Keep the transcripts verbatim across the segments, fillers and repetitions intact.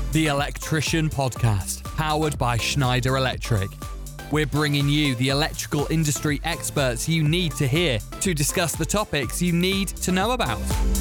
The Electrician Podcast, powered by Schneider Electric. We're bringing you the electrical industry experts you need to hear to discuss the topics you need to know about.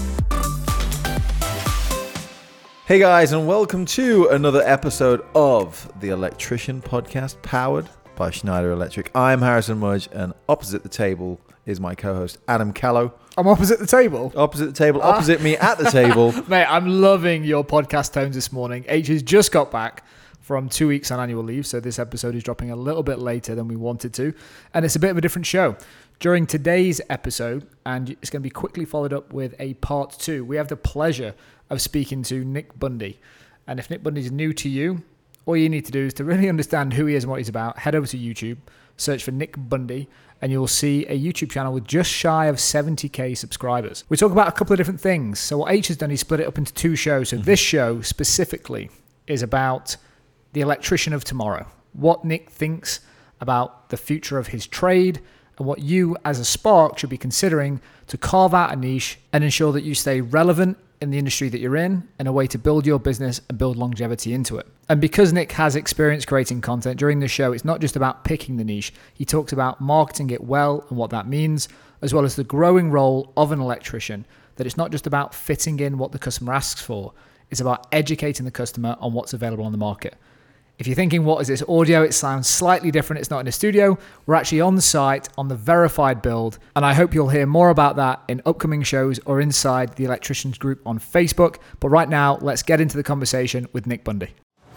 Hey guys, and welcome to another episode of the Electrician Podcast, powered by Schneider Electric. I'm Harrison Mudge, and opposite the table is my co-host Adam Callow. I'm opposite the table. Opposite the table, opposite ah. me at the table. Mate, I'm loving your podcast tones this morning. H has just got back from two weeks on annual leave, so this episode is dropping a little bit later than we wanted to, and it's a bit of a different show. During today's episode, and it's going to be quickly followed up with a part two, we have the pleasure of speaking to Nick Bundy. And if Nick Bundy is new to you, all you need to do is to really understand who he is and what he's about, head over to YouTube, search for Nick Bundy, and you'll see a YouTube channel with just shy of seventy k subscribers. We talk about a couple of different things. So what H has done, he's split it up into two shows. So mm-hmm. this show specifically is about the electrician of tomorrow, what Nick thinks about the future of his trade, and what you as a Spark should be considering to carve out a niche and ensure that you stay relevant in the industry that you're in, and a way to build your business and build longevity into it. And because Nick has experience creating content during the show, it's not just about picking the niche. He talks about marketing it well and what that means, as well as the growing role of an electrician, that it's not just about fitting in what the customer asks for, it's about educating the customer on what's available on the market. If you're thinking, what is this audio? It sounds slightly different. It's not in a studio. We're actually on site on the verified build. And I hope you'll hear more about that in upcoming shows or inside the Electricians group on Facebook. But right now, let's get into the conversation with Nick Bundy.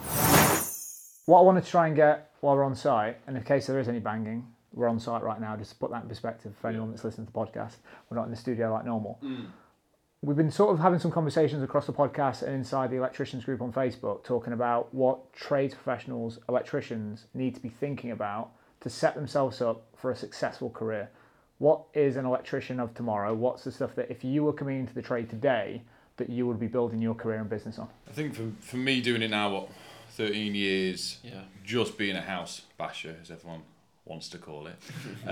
What I wanted to try and get while we're on site, and in case there is any banging, we're on site right now, just to put that in perspective for anyone that's listening to the podcast. We're not in the studio like normal. Mm. We've been sort of having some conversations across the podcast and inside the Electricians group on Facebook, talking about what trades professionals, electricians, need to be thinking about to set themselves up for a successful career. What is an electrician of tomorrow? What's the stuff that if you were coming into the trade today, that you would be building your career and business on? I think for, for me doing it now, what, thirteen years, yeah. just being a house basher, as everyone wants to call it,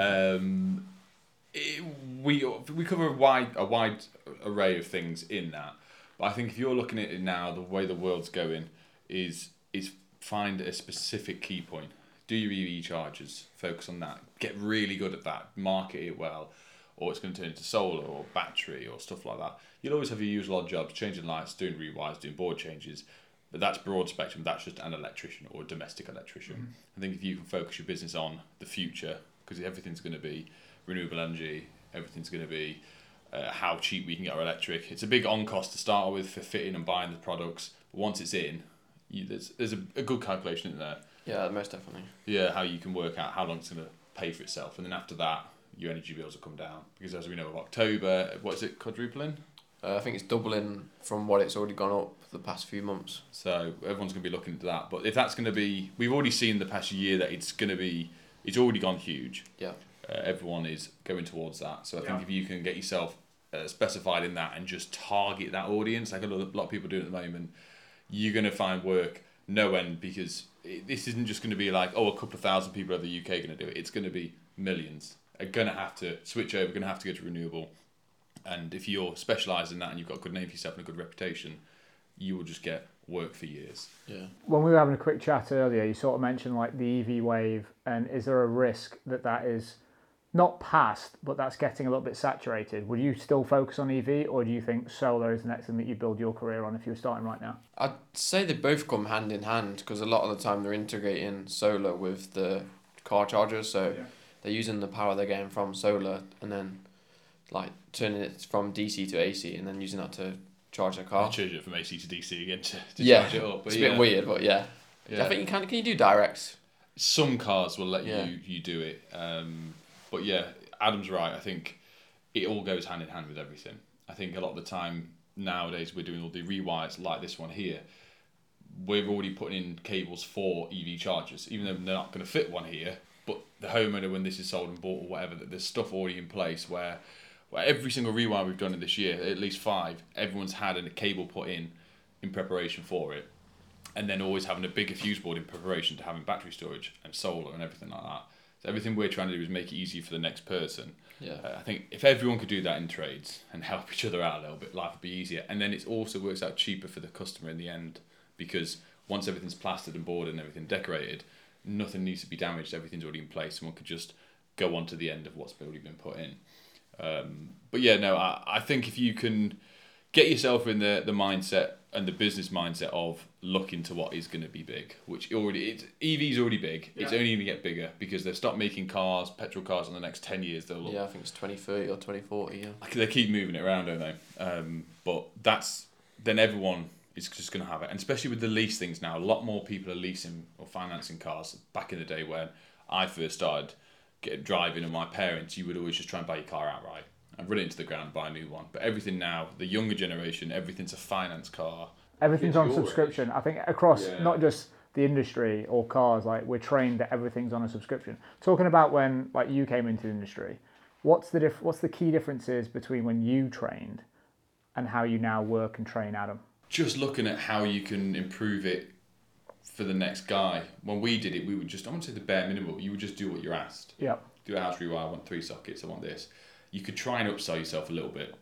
um, It, we we cover a wide a wide array of things in that, but I think if you're looking at it now, the way the world's going is is find a specific key point. Do your E V chargers, focus on that, get really good at that, market it well, or it's going to turn into solar or battery or stuff like that. You'll always have your usual odd jobs, changing lights, doing rewires, doing board changes, but that's broad spectrum. That's just an electrician or a domestic electrician. Mm. I think if you can focus your business on the future, because everything's going to be renewable energy, everything's going to be uh, how cheap we can get our electric. It's a big on cost to start with for fitting and buying the products. But once it's in, you, there's there's a, a good calculation in there. Yeah, most definitely. Yeah, how you can work out how long it's going to pay for itself. And then after that, your energy bills will come down. Because as we know, of October, what is it, quadrupling? Uh, I think it's doubling from what it's already gone up for the past few months. So everyone's going to be looking at that. But if that's going to be, we've already seen the past year that it's going to be, it's already gone huge. Yeah. Uh, everyone is going towards that. So I think yeah. if you can get yourself uh, specified in that and just target that audience, like a lot, of, a lot of people do at the moment, you're going to find work no end, because it, this isn't just going to be like, oh, a couple of thousand people over the U K are going to do it. It's going to be millions are going to have to switch over, going to have to go to renewable. And if you're specialised in that and you've got a good name for yourself and a good reputation, you will just get work for years. Yeah. When we were having a quick chat earlier, you sort of mentioned like the E V wave, and is there a risk that that is not past, but that's getting a little bit saturated? Would you still focus on E V, or do you think solar is the next thing that you build your career on if you were starting right now? I'd say they both come hand in hand, because a lot of the time they're integrating solar with the car chargers, so yeah. they're using the power they're getting from solar and then like turning it from D C to A C and then using that to charge their car. I change it from A C to D C again to, to yeah. charge it up. But it's a yeah. bit weird, but yeah. yeah. I think you can. Can you do directs? Some cars will let yeah. you you do it, um, but yeah, Adam's right. I think it all goes hand in hand with everything. I think a lot of the time nowadays we're doing all the rewires like this one here. We're already putting in cables for E V chargers, even though they're not going to fit one here. But the homeowner, when this is sold and bought or whatever, that there's stuff already in place where. Well, every single rewire we've done in this year, at least five, everyone's had a cable put in in preparation for it, and then always having a bigger fuse board in preparation to having battery storage and solar and everything like that. So everything we're trying to do is make it easy for the next person. Yeah. Uh, I think if everyone could do that in trades and help each other out a little bit, life would be easier. And then it also works out cheaper for the customer in the end, because once everything's plastered and boarded and everything decorated, nothing needs to be damaged. Everything's already in place. Someone could just go on to the end of what's already been put in. Um, but yeah, no, I, I think if you can get yourself in the, the mindset and the business mindset of looking to what is going to be big, which already it's, E V's already big. Yeah. It's only going to get bigger because they've stopped making cars, petrol cars, in the next ten years. They'll look, yeah, I think it's twenty thirty or twenty forty. Yeah, they keep moving it around, don't they? Um, but that's then everyone is just going to have it, and especially with the lease things now, a lot more people are leasing or financing cars. Back in the day when I first started get driving, and my parents, you would always just try and buy your car outright and run it into the ground and buy a new one. But everything now, the younger generation, everything's a finance car. Everything's on subscription. I think across yeah. not just the industry or cars, like we're trained that everything's on a subscription. Talking about when like you came into the industry, what's the diff- what's the key differences between when you trained and how you now work and train, Adam? Just looking at how you can improve it for the next guy. When we did it, we would just, I wouldn't say the bare minimum, but you would just do what you're asked. Yeah. Do a house rewire, I want three sockets, I want this. You could try and upsell yourself a little bit.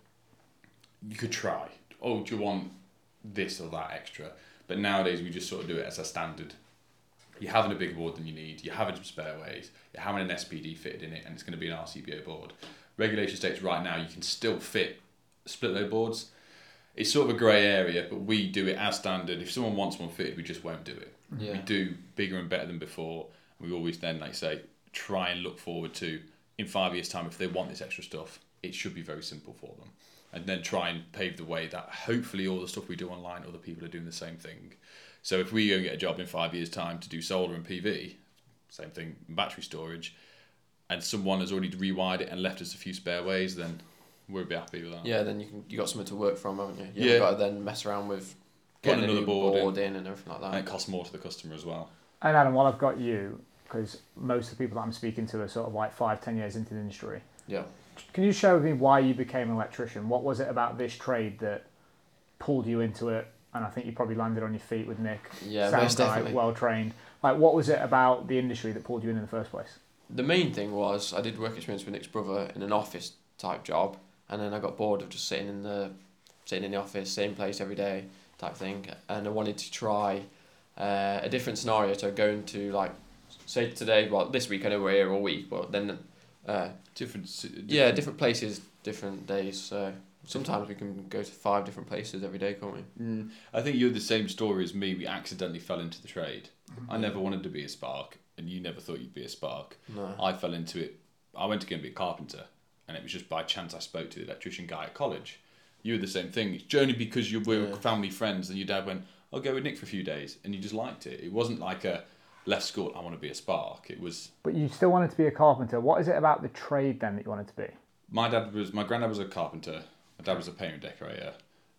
You could try. Oh, do you want this or that extra? But nowadays we just sort of do it as a standard. You're having a bigger board than you need, you're having some spare ways, you're having an S P D fitted in it, and it's going to be an R C B O board. Regulation states right now you can still fit split load boards. It's sort of a grey area, but we do it as standard. If someone wants one fitted, we just won't do it. Yeah. We do bigger and better than before. We always then, like say, try and look forward to, in five years' time, if they want this extra stuff, it should be very simple for them. And then try and pave the way that hopefully all the stuff we do online, other people are doing the same thing. So if we go and get a job in five years' time to do solar and P V, same thing, battery storage, and someone has already rewired it and left us a few spare ways, then we'll be happy with that. Yeah, then you can you got something to work from, haven't you? You yeah. haven't got to then mess around with getting another board, board in. in and everything like that. And it costs more to the customer as well. And Adam, while I've got you, because most of the people that I'm speaking to are sort of like five, ten years into the industry. Yeah. Can you share with me why you became an electrician? What was it about this trade that pulled you into it? And I think you probably landed on your feet with Nick. Yeah, Sound most guy, definitely. Well trained. Like, what was it about the industry that pulled you in in the first place? The main thing was I did work experience with Nick's brother in an office type job, and then I got bored of just sitting in the sitting in the office, same place every day type thing, and I wanted to try uh, a different scenario. So going to like say today, well this week I know we're here all week, but then uh, different, different yeah different places, different days. So sometimes we can go to five different places every day, can't we? Mm. I think you're the same story as me. We accidentally fell into the trade. Mm-hmm. I never wanted to be a spark, and you never thought you'd be a spark. No. I fell into it. I went to go and be a carpenter, and it was just by chance I spoke to the electrician guy at college. You were the same thing. It's only because you were yeah. family friends, and your dad went, "I'll go with Nick for a few days," and you just liked it. It wasn't like a left school, I want to be a spark. It was. But you still wanted to be a carpenter. What is it about the trade then that you wanted to be? My dad was. My granddad was a carpenter. My dad was a painter and decorator.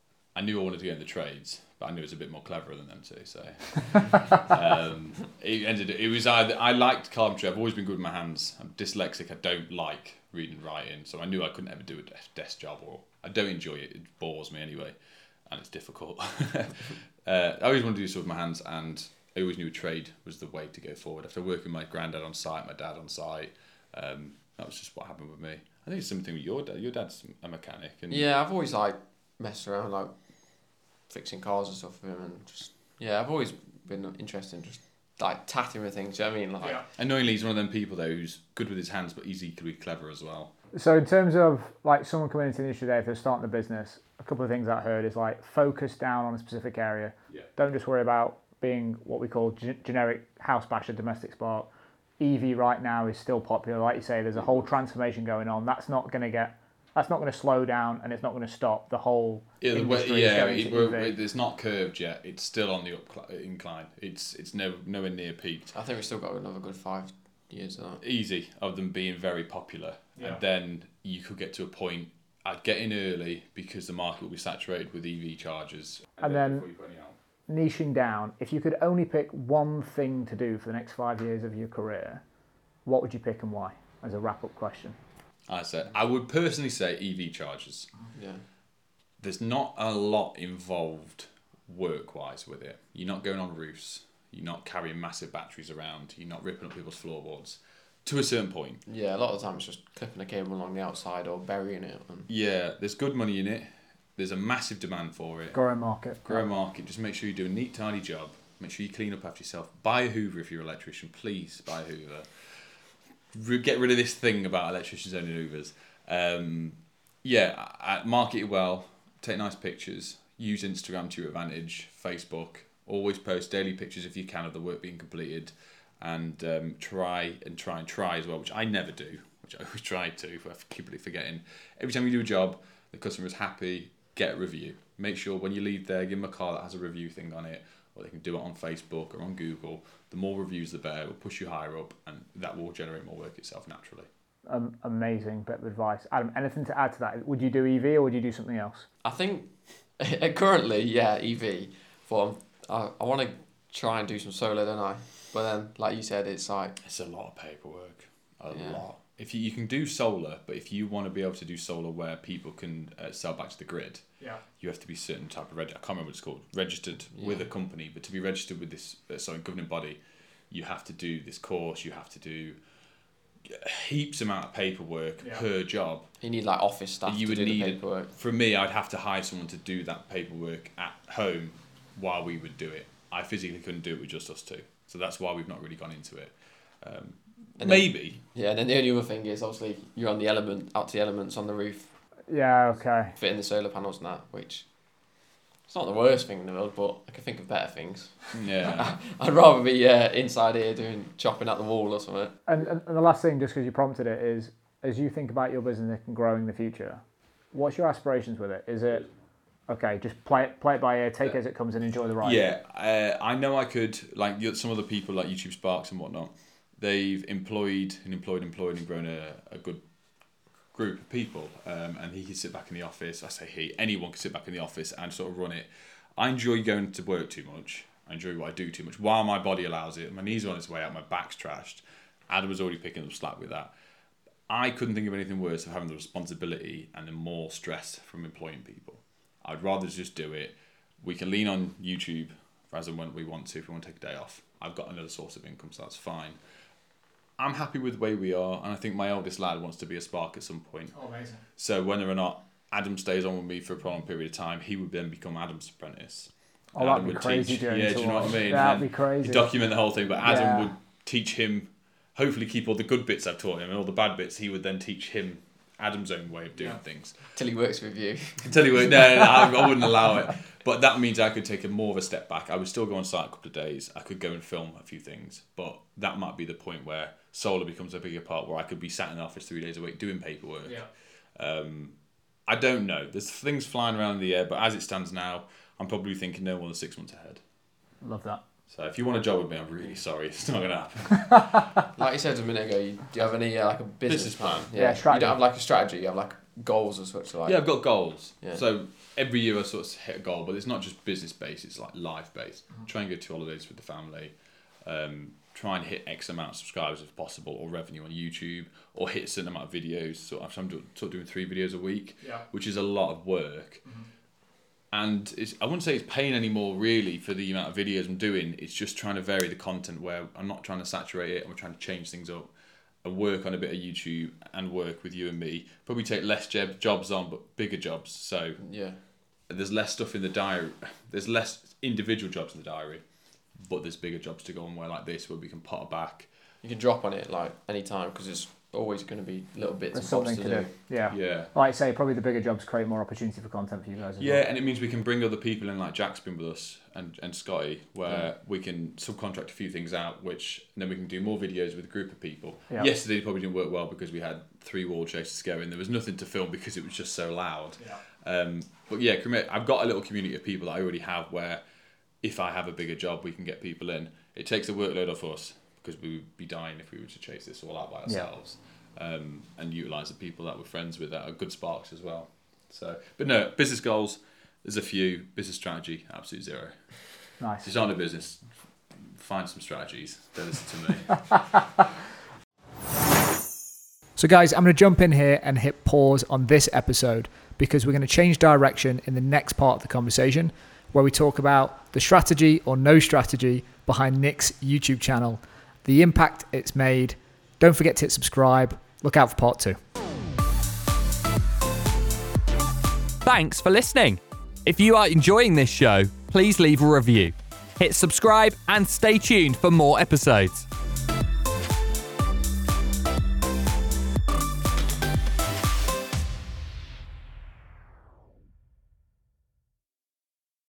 I knew I wanted to go in the trades, but I knew it was a bit more cleverer than them too. So um, it ended. It was either I liked carpentry. I've always been good with my hands. I'm dyslexic. I don't like reading and writing, so I knew I couldn't ever do a desk job, or I don't enjoy it. It bores me anyway, and it's difficult. uh, I always wanted to do stuff with my hands, and I always knew a trade was the way to go forward. After working with my granddad on site, my dad on site, um, that was just what happened with me. I think it's something with your dad. Your dad's a mechanic, and yeah, I've always like messed around like fixing cars and stuff with him, and just yeah, I've always been interested in just like tatting with things. You know what I mean, like yeah. Annoyingly, he's one of them people though who's good with his hands, but he's equally clever as well. So in terms of like someone coming into the industry there, if they're starting a business, a couple of things I heard is like focus down on a specific area. Yeah. Don't just worry about being what we call g- generic house basher, domestic spark. E V right now is still popular. Like you say, there's a whole transformation going on. That's not going to get, that's not going to slow down, and it's not going to stop. The whole yeah, the industry way, is yeah, going it, to we're, E V. it's not curved yet. It's still on the up incline. It's it's no nowhere near peaked. I think we've still got another good five years of that. Easy of them being very popular, Yeah. and then you could get to a point. I'd get in early because the market will be saturated with E V chargers. And then- before you put any out. Niching down, if you could only pick one thing to do for the next five years of your career, what would you pick and why? As a wrap-up question. I said I would personally say E V chargers. Yeah. There's not a lot involved work-wise with it. You're not going on roofs. You're not carrying massive batteries around. You're not ripping up people's floorboards. To a certain point. Yeah, a lot of the time it's just clipping a cable along the outside or burying it. And Yeah, there's good money in it. There's a massive demand for it. Growing market. Grow market. Just make sure you do a neat, tidy job. Make sure you clean up after yourself. Buy a Hoover if you're an electrician. Please buy a Hoover. Re- get rid of this thing about electricians owning Hoovers. Um, yeah, I, I market it well. Take nice pictures. Use Instagram to your advantage. Facebook. Always post daily pictures if you can of the work being completed. And um, try and try and try as well, which I never do, which I always try to, if I keep forgetting. Every time you do a job, the customer is happy, get a review. Make sure when you leave there, give them a car that has a review thing on it, or they can do it on Facebook or on Google. The more reviews, the better. It will push you higher up, and that will generate more work itself naturally. Um, amazing bit of advice. Adam, anything to add to that? Would you do E V or would you do something else? I think currently, yeah, E V. For I, I want to try and do some solar, don't I? But then, like you said, it's like It's a lot of paperwork. A Yeah. lot. If you, you can do solar, but if you want to be able to do solar where people can uh, sell back to the grid, Yeah. you have to be certain type of reg- I can't remember what it's called. Registered with a company, but to be registered with this uh, sorry governing body, you have to do this course. You have to do heaps amount of paperwork Yeah. per job. you need like office staff You to would do need the it. paperwork. For me, I'd have to hire someone to do that paperwork at home while we would do it. I physically couldn't do it with just us two, so that's why we've not really gone into it. Um, And then- maybe. Yeah, and then the only other thing is obviously you're on the element, out to the elements on the roof, Yeah, okay. fitting the solar panels and that, which it's not the worst thing in the world, but I can think of better things. Yeah. I'd rather be uh, inside here doing chopping at the wall or something. And, and, and the last thing, just because you prompted it, is as you think about your business and growing in the future, what's your aspirations with it? Is it, okay, just play it, play it by ear, take it as it comes and enjoy the ride? Yeah, uh, I know I could, like you- some other people like YouTube Sparks and whatnot, they've employed and employed, employed and grown a, a good group of people. Um, and he can sit back in the office. I say he, anyone can sit back in the office and sort of run it. I enjoy going to work too much. I enjoy what I do too much. While my body allows it, my knees are on its way out, my back's trashed. Adam was already picking up slack with that. I couldn't think of anything worse of having the responsibility and the more stress from employing people. I'd rather just do it. We can lean on YouTube as and when we want to. If we want to take a day off, I've got another source of income, so that's fine. I'm happy with the way we are, and I think my eldest lad wants to be a Spark at some point. Oh, amazing. So whether or not Adam stays on with me for a prolonged period of time, he would then become Adam's apprentice. Oh, And that'd Adam be would crazy teach, journey yeah, to do you know what I watch. mean? That'd And be crazy. you document the whole thing, but Adam Yeah. would teach him, hopefully keep all the good bits I've taught him, and all the bad bits he would then teach him Adam's own way of doing Yeah. things. Till he works with you. Tell you what, no, no, no, I, I wouldn't allow it. But that means I could take a more of a step back. I would still go on site a couple of days. I could go and film a few things, but that might be the point where solar becomes a bigger part, where I could be sat in the office three days a week doing paperwork. Yeah. Um, I don't know. There's things flying around in the air, but as it stands now, I'm probably thinking no more than six months ahead. Love that. So if you want a job with me, I'm really sorry. It's not going to happen. Like you said a minute ago, you, do you have any uh, like a business, Business plan. Yeah, Yeah, strategy. You don't have like a strategy. You have like goals or such. Like Yeah, I've got goals. Yeah. So every year I sort of hit a goal, but it's not just business based, it's like life based. Try and go to holidays with the family. Um, try and hit X amount of subscribers if possible, or revenue on YouTube, or hit a certain amount of videos. So I'm do- sort of doing three videos a week, Yeah. which is a lot of work. And it's, I wouldn't say it's paying anymore really for the amount of videos I'm doing. It's just trying to vary the content where I'm not trying to saturate it. I'm trying to change things up and work on a bit of YouTube and work with you and me. Probably take less job, jobs on, but bigger jobs. So yeah, there's less stuff in the diary. There's less individual jobs in the diary, but there's bigger jobs to go on where like this, where we can pot back. you can drop on it like any time because it's always going to be little bits There's and bobs something to, to do. do. Yeah. Yeah. Like I say, probably the bigger jobs create more opportunity for content for you guys as Yeah, well. and it means we can bring other people in, like Jack's been with us and, and Scotty, where Yeah. we can subcontract a few things out, which and then we can do more videos with a group of people. Yeah. Yesterday probably didn't work well because we had three wall chases going. There was nothing to film because it was just so loud. Yeah. Um, but yeah, commit. I've got a little community of people that I already have where if I have a bigger job, we can get people in. It takes the workload off us because we would be dying if we were to chase this all out by ourselves. Yeah. Um, and utilise the people that we're friends with that are good sparks as well. So, but no, business goals, there's a few. Business strategy, absolute zero. Nice. If you're starting a business, find some strategies. Don't listen to me. So guys, I'm going to jump in here and hit pause on this episode because we're going to change direction in the next part of the conversation where we talk about the strategy or no strategy behind Nick's YouTube channel, the impact it's made. Don't forget to hit subscribe. Look out for part two. Thanks for listening. If you are enjoying this show, please leave a review. Hit subscribe and stay tuned for more episodes.